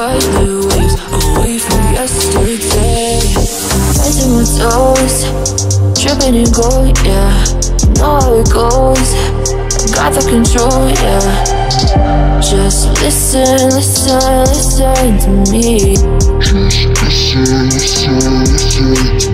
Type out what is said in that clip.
ride the waves away from yesterday. Rising my toes, dripping in gold, yeah. Know how it goes, got the control, yeah. Just listen, listen, listen to me. Just listen, listen, listen to me.